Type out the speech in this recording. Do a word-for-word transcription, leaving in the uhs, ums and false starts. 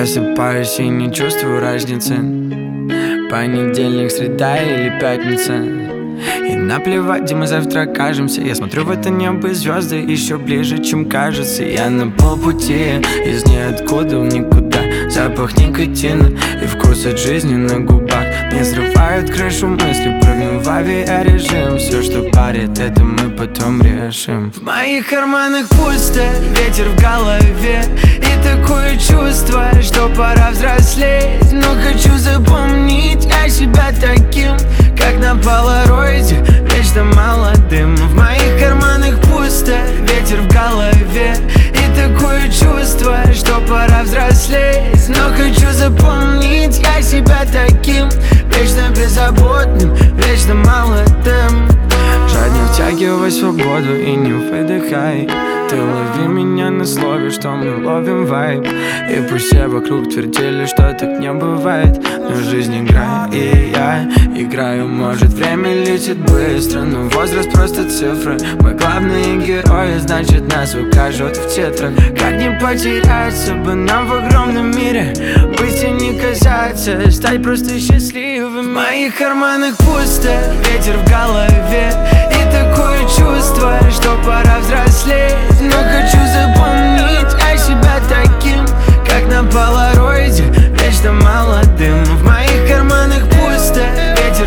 Просыпаюсь и не чувствую разницы. Понедельник, среда или пятница. И наплевать, где мы завтра окажемся. Я смотрю в это небо, и звезды еще ближе, чем кажется. Я на полпути, из ниоткуда в никуда. Запах никотина и вкус от жизни на губах. Не срывают крышу мысли, прыгну в авиарежим. Все, что парит, это мы потом решим. В моих карманах пусто, ветер в голове. И такое чувство, что пора взрослеть. Но хочу запомнить я себя таким, как на полароиде, вечно молодым. В моих карманах пусто, ветер в голове. И такое чувство, что пора взрослеть. Но хочу запомнить я себя таким, вечно беззаботным, вечно молодым. Жадно втягивай свободу и не выдыхай. Ты лови меня на слове, что мы ловим вайб. И пусть все вокруг твердили, что так не бывает, но жизнь играет, и я играю. Может, время летит быстро, но возраст просто цифры. Мы главные герои, значит нас укажут в титрах. Как не потеряться бы нам в огромном мире, быть и не казаться, стать просто счастливым. В моих карманах пусто, ветер в голове.